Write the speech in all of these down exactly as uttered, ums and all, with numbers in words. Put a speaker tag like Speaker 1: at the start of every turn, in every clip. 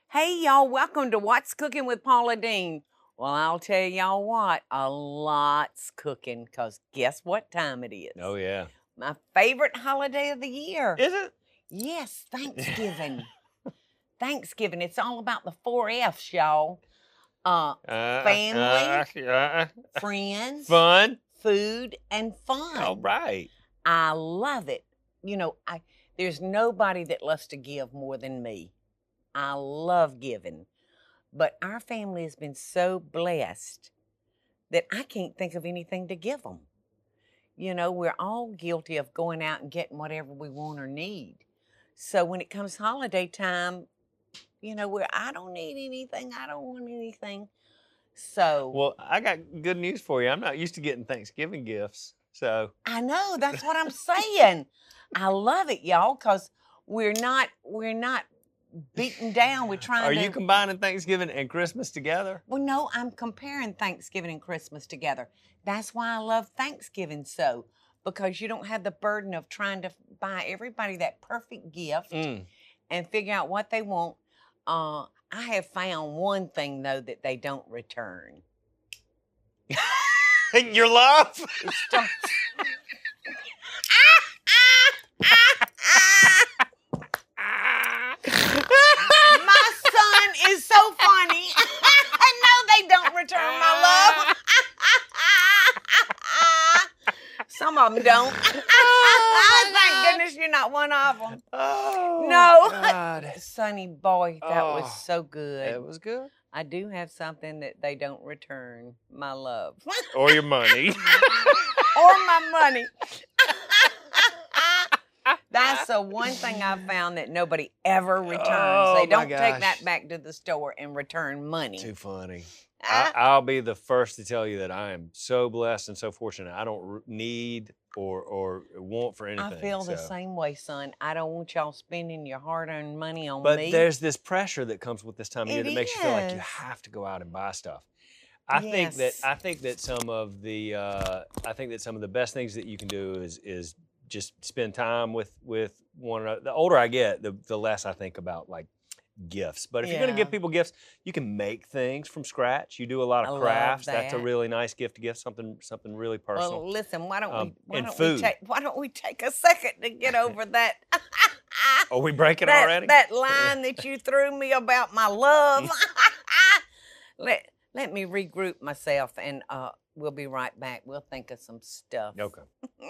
Speaker 1: Hey, y'all, welcome to What's Cooking with Paula Deen. Well, I'll tell y'all what, a lot's cooking, because guess what time it is?
Speaker 2: Oh, yeah.
Speaker 1: My favorite holiday of the year.
Speaker 2: Is it?
Speaker 1: Yes, Thanksgiving. Thanksgiving. It's all about the four F's, y'all. Uh,
Speaker 2: Uh,
Speaker 1: family,
Speaker 2: uh, uh,
Speaker 1: friends,
Speaker 2: fun.
Speaker 1: food, and fun.
Speaker 2: All right.
Speaker 1: I love it. You know, I there's nobody that loves to give more than me. I love giving. But our family has been so blessed that I can't think of anything to give them. You know, we're all guilty of going out and getting whatever we want or need. So when it comes holiday time, you know, where I don't need anything, I don't want anything. So
Speaker 2: Well, I got good news for you. I'm not used to getting Thanksgiving gifts, so.
Speaker 1: I know, that's what I'm saying. I love it, y'all, because we're not we're not beaten down. We're trying
Speaker 2: Are
Speaker 1: to.
Speaker 2: you combining Thanksgiving and Christmas together?
Speaker 1: Well, no, I'm comparing Thanksgiving and Christmas together. That's why I love Thanksgiving so, because you don't have the burden of trying to buy everybody that perfect gift
Speaker 2: Mm.
Speaker 1: and figure out what they want. Uh, I have found one thing, though, that they don't return.
Speaker 2: Your love?
Speaker 1: It's still... My son is so funny. No, they don't return my love. Some of them don't.
Speaker 2: Oh,
Speaker 1: Thank goodness you're not one of them.
Speaker 2: Oh,
Speaker 1: No.
Speaker 2: God.
Speaker 1: Sonny boy, that
Speaker 2: Oh,
Speaker 1: was so good.
Speaker 2: It was good.
Speaker 1: I do have something that they don't return, my love.
Speaker 2: Or your money.
Speaker 1: Or my money. That's the one thing I've found that nobody ever returns.
Speaker 2: Oh,
Speaker 1: they
Speaker 2: my
Speaker 1: don't take
Speaker 2: gosh.
Speaker 1: that back to the store and return money.
Speaker 2: Too funny. I,
Speaker 1: Ah,
Speaker 2: I'll be the first to tell you that I am so blessed and so fortunate. I don't r- need or or want for anything.
Speaker 1: I feel the
Speaker 2: so.
Speaker 1: same way, son. I don't want y'all spending your hard-earned money on
Speaker 2: But
Speaker 1: me.
Speaker 2: there's this pressure that comes with this time of year
Speaker 1: It
Speaker 2: that makes you feel like you
Speaker 1: is.
Speaker 2: have to go out and buy stuff. I think that
Speaker 1: Yes.
Speaker 2: I think that some of the uh, I think that some of the best things that you can do is is just spend time with with one another. The older I get, the the less I think about like gifts. But if you're going to
Speaker 1: Yeah.
Speaker 2: give people gifts, you can make things from scratch. You do a lot
Speaker 1: I
Speaker 2: of
Speaker 1: love
Speaker 2: crafts. That's a
Speaker 1: that.
Speaker 2: really nice gift to give something something really personal.
Speaker 1: Well, listen. Why don't
Speaker 2: Um,
Speaker 1: we? Why
Speaker 2: and
Speaker 1: don't
Speaker 2: food.
Speaker 1: we take? Why don't we take a second to get over that?
Speaker 2: Are we breaking
Speaker 1: that,
Speaker 2: already?
Speaker 1: that line that you threw me about my love. let Let me regroup myself, and uh, we'll be right back. We'll think of some stuff.
Speaker 2: Okay.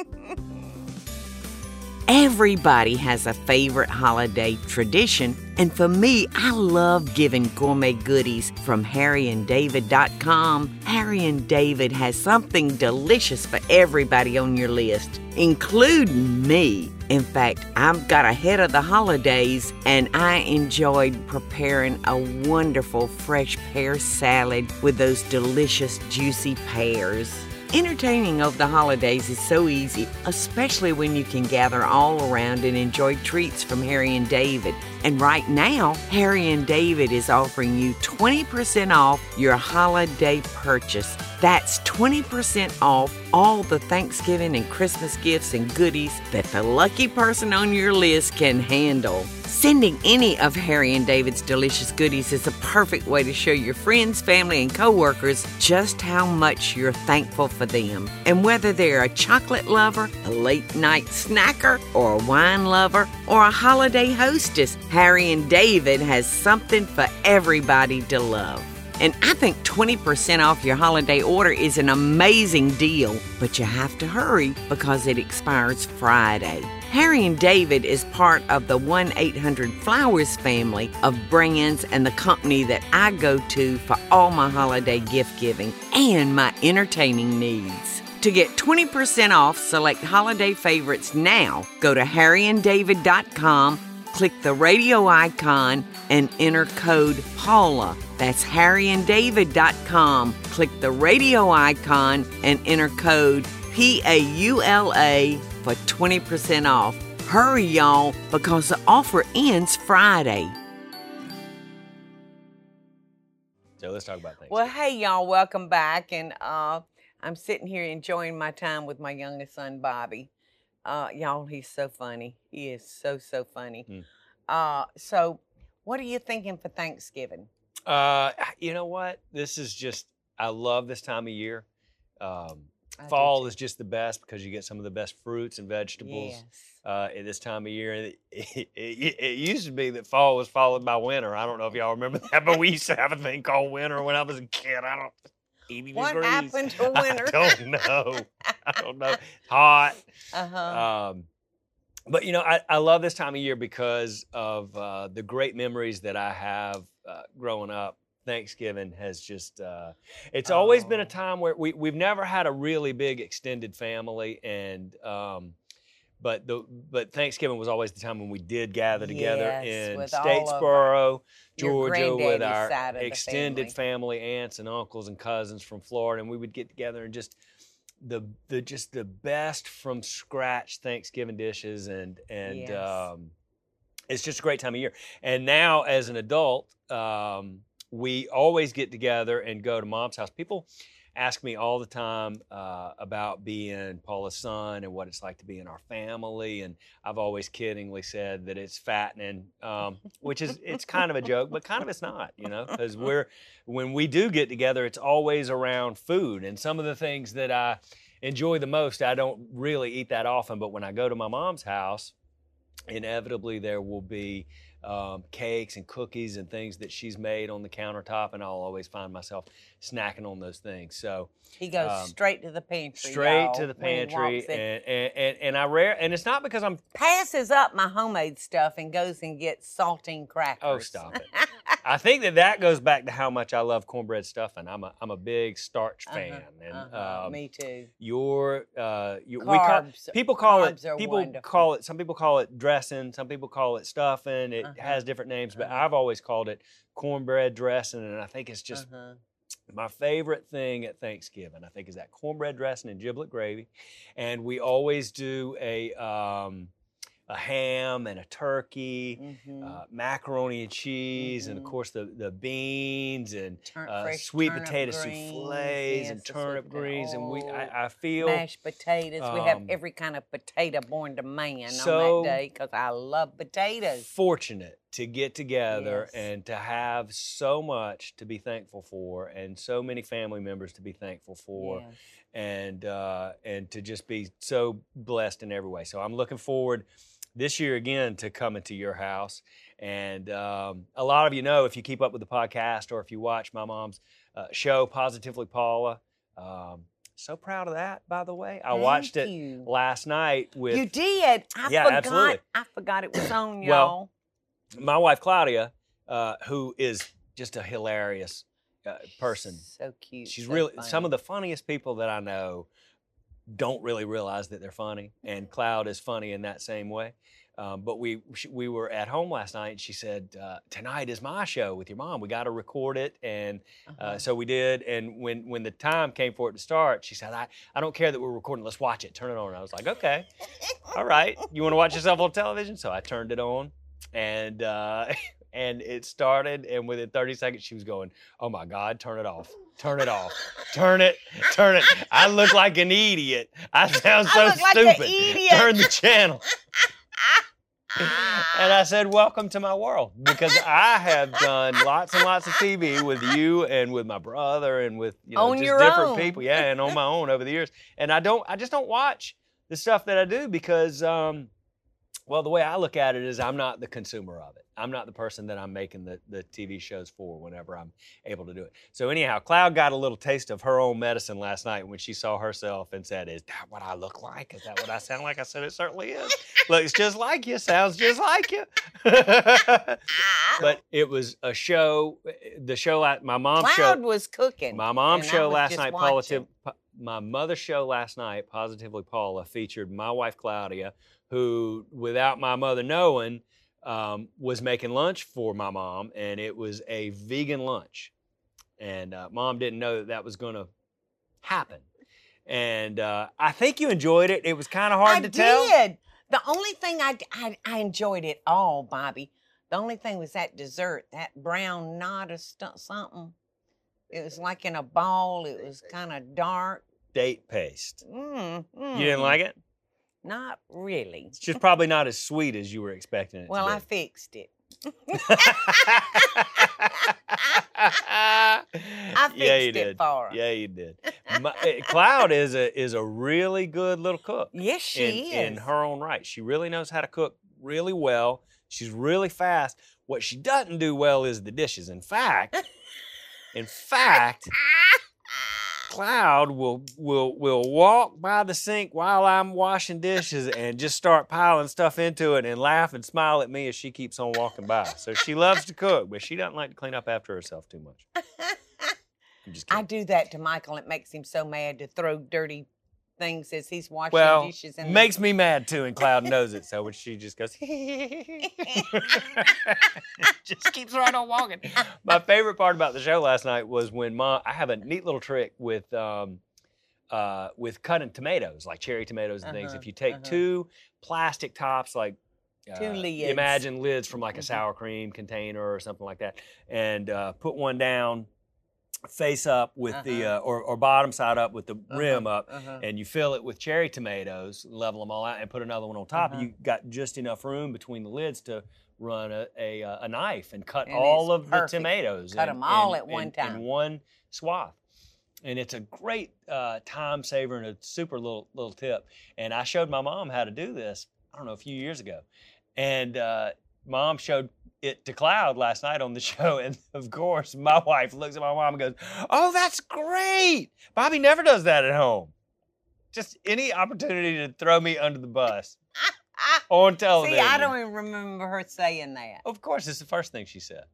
Speaker 1: Everybody has a favorite holiday tradition, and for me, I love giving gourmet goodies from Harry and David dot com. Harry and David has something delicious for everybody on your list, including me. In fact, I've got ahead of the holidays, and I enjoyed preparing a wonderful fresh pear salad with those delicious juicy pears. Entertaining over the holidays is so easy, especially when you can gather all around and enjoy treats from Harry and David. And right now, Harry and David is offering you twenty percent off your holiday purchase. That's twenty percent off all the Thanksgiving and Christmas gifts and goodies that the lucky person on your list can handle. Sending any of Harry and David's delicious goodies is a perfect way to show your friends, family, and coworkers just how much you're thankful for them. And whether they're a chocolate lover, a late-night snacker, or a wine lover, or a holiday hostess, Harry and David has something for everybody to love. And I think twenty percent off your holiday order is an amazing deal, but you have to hurry because it expires Friday. Harry and David is part of the one eight hundred flowers family of brands and the company that I go to for all my holiday gift giving and my entertaining needs. To get twenty percent off select holiday favorites now, go to Harry and David dot com, click the radio icon, and enter code Paula. That's Harry and David dot com. Click the radio icon and enter code P A U L A for twenty percent off. Hurry, y'all, because the offer ends Friday.
Speaker 2: So let's talk about things.
Speaker 1: Well, hey, y'all, welcome back. And uh, I'm sitting here enjoying my time with my youngest son, Bobby. Uh, y'all, he's so funny. He is so, so funny.
Speaker 2: Mm.
Speaker 1: Uh, so What are you thinking for Thanksgiving?
Speaker 2: Uh, you know what? This is just, I love this time of year. Um,
Speaker 1: I do
Speaker 2: fall
Speaker 1: too.
Speaker 2: is just the best because you get some of the best fruits and vegetables
Speaker 1: Yes.
Speaker 2: uh, at this time of year. And it, it, it, it used to be that fall was followed by winter. I don't know if y'all remember that, but we used to have a thing called winter when I was a kid. I don't. eighty
Speaker 1: What
Speaker 2: degrees.
Speaker 1: happened to winter?
Speaker 2: I don't know. I don't know. Hot.
Speaker 1: Uh-huh.
Speaker 2: Um, but you know, I, I love this time of year because of uh, the great memories that I have uh, growing up. Thanksgiving has just, uh, it's always been a
Speaker 1: Oh.
Speaker 2: time where we, we've never had a really big extended family. And, um, but the, but Thanksgiving was always the time when we did gather together
Speaker 1: Yes,
Speaker 2: in
Speaker 1: with all of
Speaker 2: Statesboro,
Speaker 1: your
Speaker 2: Georgia, with
Speaker 1: granddaddy's
Speaker 2: our
Speaker 1: side of the
Speaker 2: extended family, aunts and uncles and cousins from Florida. And we would get together and just, the the just the best from scratch Thanksgiving dishes, and and
Speaker 1: Yes.
Speaker 2: um, it's just a great time of year. And now as an adult, um, we always get together and go to Mom's house. People ask me all the time uh, about being Paula's son and what it's like to be in our family, and I've always kiddingly said that it's fattening, um, which is it's kind of a joke, but kind of it's not, you know, because we're when we do get together, it's always around food. And some of the things that I enjoy the most, I don't really eat that often, but when I go to my mom's house, inevitably there will be um, cakes and cookies and things that she's made on the countertop, and I'll always find myself snacking on those things. So
Speaker 1: He goes
Speaker 2: um,
Speaker 1: straight to the pantry.
Speaker 2: straight
Speaker 1: y'all,
Speaker 2: to the
Speaker 1: when he
Speaker 2: pantry,
Speaker 1: walks in.
Speaker 2: and, and and and I rare, and it's not because I'm
Speaker 1: Passes up my homemade stuff and goes and gets saltine crackers.
Speaker 2: oh stop it. I think that that goes back to how much I love cornbread stuffing. I'm a I'm a big starch fan,
Speaker 1: Uh-huh,
Speaker 2: and
Speaker 1: uh-huh,
Speaker 2: um,
Speaker 1: me too.
Speaker 2: your uh, you, we call
Speaker 1: Carbs-
Speaker 2: people call it
Speaker 1: carbs are
Speaker 2: people
Speaker 1: wonderful.
Speaker 2: call it some people call it dressing, some people call it stuffing. It
Speaker 1: Uh-huh,
Speaker 2: has different names, but
Speaker 1: uh-huh.
Speaker 2: I've always called it cornbread dressing, and I think it's just
Speaker 1: Uh-huh.
Speaker 2: my favorite thing at Thanksgiving. I think is that cornbread dressing and giblet gravy, and we always do a um, a ham and a turkey,
Speaker 1: Mhm.
Speaker 2: uh, macaroni and cheese, and of
Speaker 1: Mhm.
Speaker 2: course the, the beans and
Speaker 1: Turn-
Speaker 2: uh,
Speaker 1: fresh
Speaker 2: sweet
Speaker 1: turnip
Speaker 2: potato
Speaker 1: greens,
Speaker 2: souffles
Speaker 1: yes,
Speaker 2: and
Speaker 1: the sweet
Speaker 2: turnip
Speaker 1: potato-
Speaker 2: greens. And we,
Speaker 1: oh,
Speaker 2: I, I feel
Speaker 1: Mashed potatoes. we have
Speaker 2: um,
Speaker 1: every kind of potato born to man
Speaker 2: so
Speaker 1: on that day because I love potatoes.
Speaker 2: fortunate to get together
Speaker 1: Yes.
Speaker 2: and to have so much to be thankful for, and so many family members to be thankful for.
Speaker 1: Yes.
Speaker 2: and uh, and to just be so blessed in every way. So I'm looking forward this year again to coming to your house. And um, a lot of you know, if you keep up with the podcast or if you watch my mom's uh, show, Positively Paula. Um, so proud of that, by the way. I
Speaker 1: Thank
Speaker 2: watched it
Speaker 1: you.
Speaker 2: last night with
Speaker 1: You did. I
Speaker 2: Yeah,
Speaker 1: forgot.
Speaker 2: absolutely.
Speaker 1: I forgot it was on, y'all.
Speaker 2: Well, my wife Claudia, uh, who is just a hilarious uh, person.
Speaker 1: So cute.
Speaker 2: She's
Speaker 1: so
Speaker 2: really
Speaker 1: funny.
Speaker 2: some of the funniest people that I know don't really realize that they're funny, and Cloud is funny in that same way. Um, but we she, we were at home last night, and she said, uh, "Tonight is my show with your mom. We got to record it." And uh,
Speaker 1: Uh-huh.
Speaker 2: so we did. And when when the time came for it to start, she said, "I I don't care that we're recording. Let's watch it. Turn it on." And I was like, "Okay, all right. You want to watch yourself on television?" So I turned it on, and uh, and it started. And within thirty seconds, she was going, "Oh my God, turn it off." Turn it off. Turn it. Turn it. I look like an idiot. I sound
Speaker 1: I
Speaker 2: so
Speaker 1: look like an
Speaker 2: stupid.
Speaker 1: idiot.
Speaker 2: Turn the channel. And I said, welcome to my world, because I have done lots and lots of T V with you and with my brother and with, you know,
Speaker 1: On
Speaker 2: just
Speaker 1: your
Speaker 2: different
Speaker 1: own.
Speaker 2: people. Yeah, and on my own over the years. And I don't, I just don't watch the stuff that I do because, um, well, the way I look at it is I'm not the consumer of it. I'm not the person that I'm making the, the T V shows for whenever I'm able to do it. So anyhow, Cloud got a little taste of her own medicine last night when she saw herself and said, "Is that what I look like? Is that what I sound like?" I said, "It certainly is. Looks just like you, sounds just like you." But it was a show, the show at my mom's show.
Speaker 1: Cloud was cooking.
Speaker 2: My mom's
Speaker 1: and I
Speaker 2: show
Speaker 1: was
Speaker 2: last
Speaker 1: just
Speaker 2: night,
Speaker 1: watching.
Speaker 2: Positive, my mother's show last night, Positively Paula, featured my wife Claudia, who, without my mother knowing, um, was making lunch for my mom, and it was a vegan lunch. And uh, Mom didn't know that that was going to happen. And uh, I think you enjoyed it. It was kind of hard
Speaker 1: I
Speaker 2: to tell.
Speaker 1: did. The only thing I, I I enjoyed it all, Bobby. The only thing was that dessert, that brown knot or stu- something. It was like in a ball. It was kind of dark.
Speaker 2: Date paste.
Speaker 1: Mm, mm.
Speaker 2: You didn't like it?
Speaker 1: Not really.
Speaker 2: It's just probably not as sweet as you were expecting it
Speaker 1: Well,
Speaker 2: to
Speaker 1: I
Speaker 2: be.
Speaker 1: fixed it. I fixed
Speaker 2: yeah, you
Speaker 1: it
Speaker 2: did.
Speaker 1: for her.
Speaker 2: Yeah, you did. My, uh, Cloud is a is a really good little cook.
Speaker 1: Yes, she
Speaker 2: in,
Speaker 1: is.
Speaker 2: in her own right. She really knows how to cook really well. She's really fast. What she doesn't do well is the dishes. In fact, in fact, Cloud will will will walk by the sink while I'm washing dishes and just start piling stuff into it and laugh and smile at me as she keeps on walking by. So she loves to cook, but she doesn't like to clean up after herself too much. I'm just kidding.
Speaker 1: I do that to Michael. It makes him so mad to throw dirty things as he's washing
Speaker 2: Well,
Speaker 1: dishes. In
Speaker 2: makes
Speaker 1: the...
Speaker 2: me mad too, and Cloud knows it. So when she just goes, just keeps right on walking. My favorite part about the show last night was when Mom. I have a neat little trick with um, uh, with cutting tomatoes, like cherry tomatoes and things.
Speaker 1: Uh-huh,
Speaker 2: If you take
Speaker 1: uh-huh.
Speaker 2: two plastic tops, like uh,
Speaker 1: Two lids.
Speaker 2: imagine lids from like a
Speaker 1: Mhm.
Speaker 2: sour cream container or something like that, and uh, put one down face up with the
Speaker 1: Uh-huh.
Speaker 2: uh, or, or bottom side up with the
Speaker 1: Uh-huh,
Speaker 2: rim up,
Speaker 1: uh-huh.
Speaker 2: and you fill it with cherry tomatoes, level them all out, and put another one on top.
Speaker 1: Uh-huh.
Speaker 2: You got just enough room between the lids to run a a, uh, a knife and cut
Speaker 1: And
Speaker 2: all
Speaker 1: it's
Speaker 2: of
Speaker 1: perfect.
Speaker 2: the tomatoes.
Speaker 1: Cut
Speaker 2: in-
Speaker 1: 'em all
Speaker 2: in-
Speaker 1: at one
Speaker 2: in-
Speaker 1: time.
Speaker 2: in one swath. And it's a great uh, time saver and a super little little tip. And I showed my mom how to do this, I don't know, a few years ago. And uh, Mom showed it to Cloud last night on the show. And of course, my wife looks at my mom and goes, "Oh, that's great. Bobby never does that at home." Just any opportunity to throw me under the bus on television.
Speaker 1: See, I don't even remember her saying that.
Speaker 2: Of course, it's the first thing she said.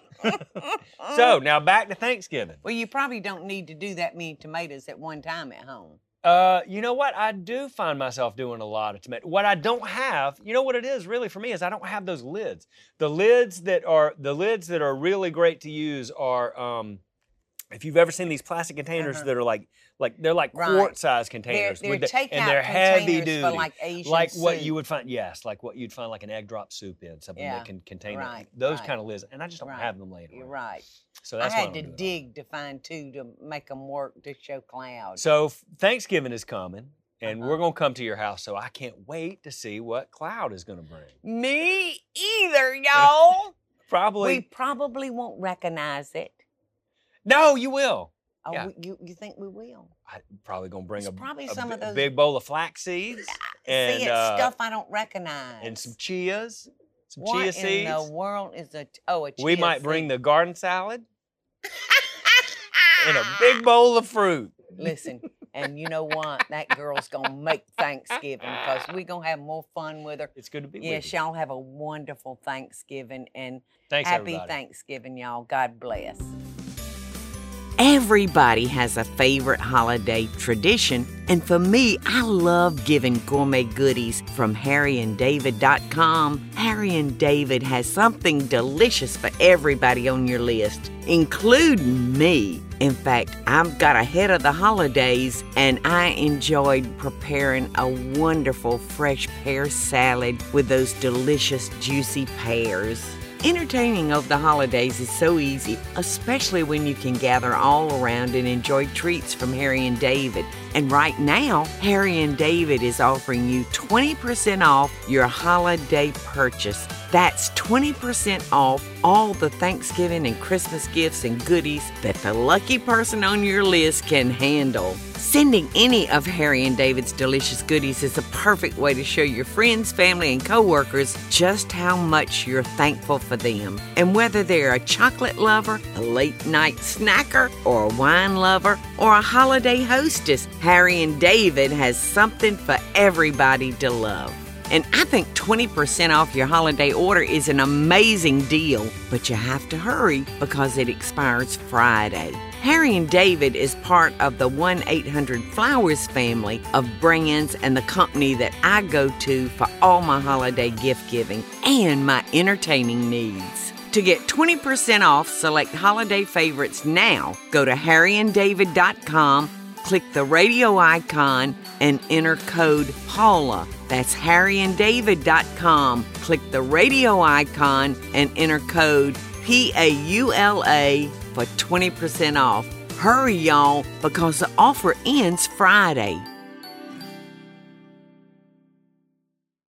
Speaker 2: So now back to Thanksgiving.
Speaker 1: Well, you probably don't need to do that many tomatoes at one time at home.
Speaker 2: Uh, you know what? I do find myself doing a lot of tomato. What I don't have, you know what it is really for me is I don't have those lids. The lids that are the lids that are really great to use are um, if you've ever seen these plastic containers
Speaker 1: Uh-huh.
Speaker 2: that are like like they're like
Speaker 1: Right.
Speaker 2: quart-sized
Speaker 1: They're,
Speaker 2: containers,
Speaker 1: they're
Speaker 2: with the-
Speaker 1: takeout
Speaker 2: and they're heavy
Speaker 1: containers
Speaker 2: duty,
Speaker 1: for like Asian
Speaker 2: like what
Speaker 1: soup.
Speaker 2: you would find. Yes, like what you'd find like an egg drop soup in, something
Speaker 1: Yeah,
Speaker 2: that can contain
Speaker 1: right,
Speaker 2: those
Speaker 1: right.
Speaker 2: kind of lids, and I just don't
Speaker 1: Right.
Speaker 2: have them laying
Speaker 1: You're
Speaker 2: around.
Speaker 1: right.
Speaker 2: So
Speaker 1: I
Speaker 2: that's why
Speaker 1: had to
Speaker 2: don't do it.
Speaker 1: dig to find two to make them work to show Cloud.
Speaker 2: So f- Thanksgiving is coming, and
Speaker 1: Uh-huh.
Speaker 2: we're gonna come to your house. So I can't wait to see what Cloud is gonna bring.
Speaker 1: Me either, y'all.
Speaker 2: Probably.
Speaker 1: We probably won't recognize it.
Speaker 2: No, you will.
Speaker 1: Oh,
Speaker 2: Yeah.
Speaker 1: we- you you think we will?
Speaker 2: I'm probably gonna bring
Speaker 1: It's
Speaker 2: a,
Speaker 1: probably
Speaker 2: a
Speaker 1: some
Speaker 2: bi-
Speaker 1: of those-
Speaker 2: big bowl of flax seeds and
Speaker 1: See, it's
Speaker 2: uh,
Speaker 1: stuff I don't recognize.
Speaker 2: and some chias, some
Speaker 1: what
Speaker 2: chia
Speaker 1: in
Speaker 2: seeds.
Speaker 1: the world is a oh a chia
Speaker 2: We might bring
Speaker 1: seed.
Speaker 2: the garden salad and a big bowl of fruit.
Speaker 1: Listen, and you know what? That girl's gonna make Thanksgiving because we're gonna have more fun with her.
Speaker 2: It's good to be
Speaker 1: Yes,
Speaker 2: with you.
Speaker 1: y'all have a wonderful Thanksgiving and
Speaker 2: Thanks,
Speaker 1: happy
Speaker 2: everybody.
Speaker 1: Thanksgiving, y'all. God bless.
Speaker 3: Everybody has a favorite holiday tradition, and for me, I love giving gourmet goodies from Harry and David dot com. Harry and David has something delicious for everybody on your list, including me. In fact, I've got ahead of the holidays, and I enjoyed preparing a wonderful fresh pear salad with those delicious juicy pears. Entertaining over the holidays is so easy, especially when you can gather all around and enjoy treats from Harry and David. And right now, Harry and David is offering you twenty percent off your holiday purchase. That's twenty percent off all the Thanksgiving and Christmas gifts and goodies that the lucky person on your list can handle. Sending any of Harry and David's delicious goodies is a perfect way to show your friends, family, and coworkers just how much you're thankful for them. And whether they're a chocolate lover, a late night snacker, or a wine lover, or a holiday hostess, Harry and David has something for everybody to love. And I think twenty percent off your holiday order is an amazing deal, but you have to hurry because it expires Friday. Harry and David is part of the one eight hundred flowers family of brands and the company that I go to for all my holiday gift giving and my entertaining needs. To get twenty percent off select holiday favorites now, go to Harry and David dot com, click the radio icon, and enter code Paula. That's Harry and David dot com. Click the radio icon and enter code P A U L A for twenty percent off. Hurry, y'all, because the offer ends Friday.